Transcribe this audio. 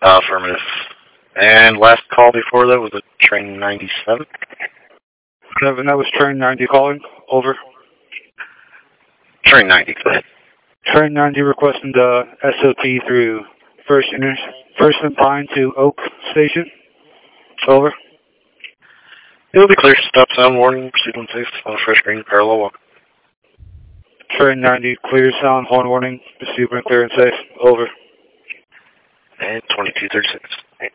Affirmative. And last call before that was a train 97. Kevin, that was train 90 calling. Over. Train 90, go ahead. Train 90 requesting the SOP through First and Pine to Oak Station. Over. It'll be clear. Stop sign warning. Proceed on safe on a fresh green parallel walk. Train 90, clear sound, horn warning. Proceed when clear and safe. Over. And 2236.